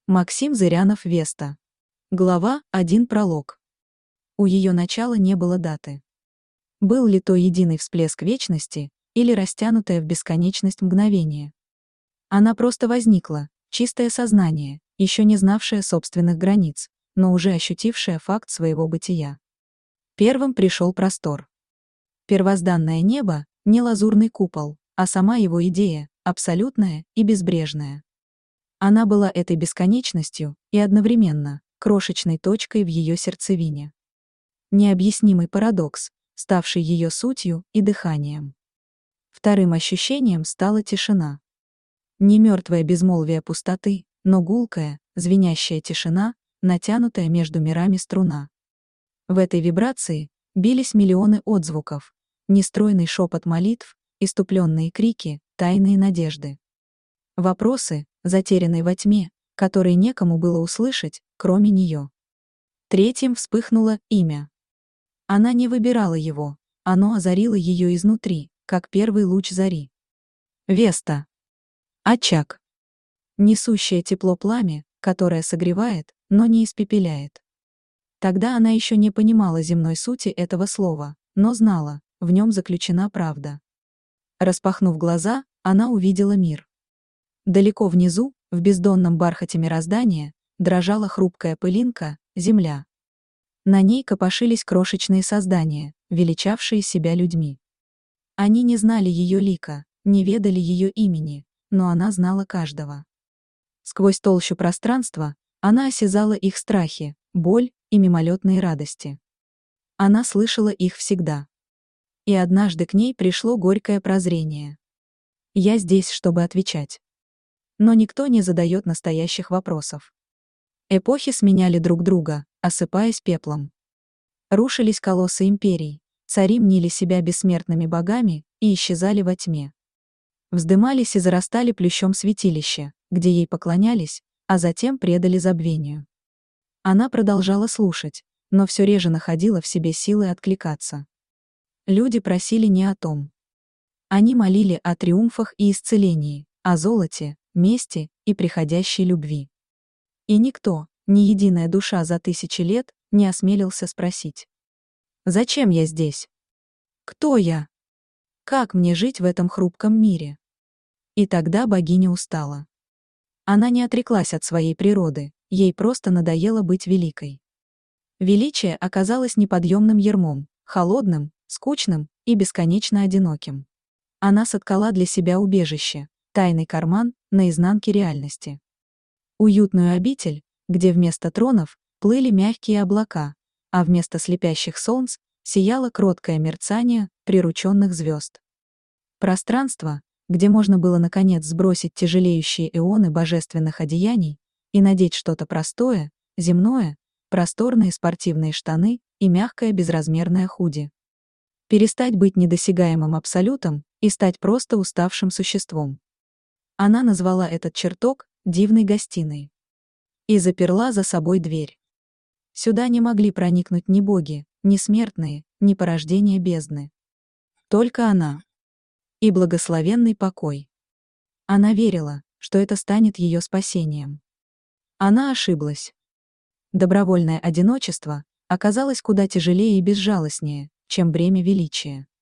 Максим Зырянов, Веста. Глава 1, пролог. У ее начала не было даты. Был ли то единый всплеск вечности или растянутое в бесконечность мгновение? Она просто возникла, чистое сознание, еще не знавшее собственных границ, но уже ощутившее факт своего бытия. Первым пришел простор. Первозданное небо — не лазурный купол, а сама его идея, абсолютная и безбрежная. Она была этой бесконечностью и одновременно крошечной точкой в ее сердцевине. Необъяснимый парадокс, ставший ее сутью и дыханием. Вторым ощущением стала тишина. Не мертвое безмолвие пустоты, но гулкая, звенящая тишина, натянутая между мирами струна. В этой вибрации бились миллионы отзвуков, нестройный шепот молитв, иступленные крики, тайные надежды. Вопросы, затерянные во тьме, которые некому было услышать, кроме нее. Третьим вспыхнуло имя. Она не выбирала его, оно озарило ее изнутри, как первый луч зари. Веста. Очаг. Несущее тепло пламя, которое согревает, но не испепеляет. Тогда она еще не понимала земной сути этого слова, но знала, в нем заключена правда. Распахнув глаза, она увидела мир. Далеко внизу, в бездонном бархате мироздания, дрожала хрупкая пылинка — земля. На ней копошились крошечные создания, величавшие себя людьми. Они не знали ее лика, не ведали ее имени, но она знала каждого. Сквозь толщу пространства она осязала их страхи, боль и мимолетные радости. Она слышала их всегда. И однажды к ней пришло горькое прозрение. Я здесь, чтобы отвечать. Но никто не задает настоящих вопросов. Эпохи сменяли друг друга, осыпаясь пеплом. Рушились колоссы империй, цари мнили себя бессмертными богами и исчезали во тьме. Вздымались и зарастали плющом святилища, где ей поклонялись, а затем предали забвению. Она продолжала слушать, но все реже находила в себе силы откликаться. Люди просили не о том. Они молили о триумфах и исцелении, о золоте, мести и приходящей любви. И никто, ни единая душа за тысячи лет, не осмелился спросить: «Зачем я здесь? Кто я? Как мне жить в этом хрупком мире?» И тогда богиня устала. Она не отреклась от своей природы, ей просто надоело быть великой. Величие оказалось неподъемным ярмом, холодным, скучным и бесконечно одиноким. Она соткала для себя убежище, тайный карман на изнанке реальности. Уютную обитель, где вместо тронов плыли мягкие облака, а вместо слепящих солнц сияло кроткое мерцание прирученных звезд. Пространство, где можно было наконец сбросить тяжелеющие эоны божественных одеяний и надеть что-то простое, земное, просторные спортивные штаны и мягкое безразмерное худи. Перестать быть недосягаемым абсолютом и стать просто уставшим существом. Она назвала этот чертог дивной гостиной. И заперла за собой дверь. Сюда не могли проникнуть ни боги, ни смертные, ни порождения бездны. Только она. И благословенный покой. Она верила, что это станет ее спасением. Она ошиблась. Добровольное одиночество оказалось куда тяжелее и безжалостнее, чем бремя величия.